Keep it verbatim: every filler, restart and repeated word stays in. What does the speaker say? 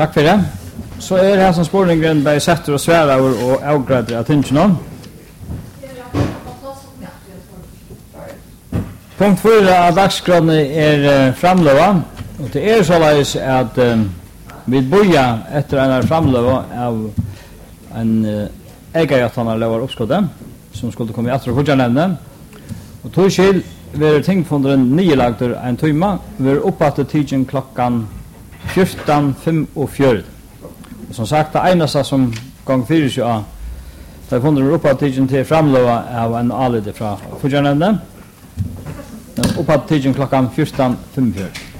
Takk for det. Så er det her som spåringen bare setter og svære og avgrader av tingene. Punkt fyra av dagsgraden er uh, framløva, og det er såleis at uh, vi boja etter en framløva av en uh, egerjattarna lovar oppskottet, som skulle komme i atter og kudjarnevne. Og tog skil, vi er tingfonderen nylagter en tøyma, vi er oppattet tidsen klokkan fjorton femogfjøruti. Og som sagt, det eneste som gang fyrir seg av, da vi fundet oppattet tidsen til framløva av en alide fra kudjarnevne, oppattet tidsen klokkan fjorton femogfjøruti.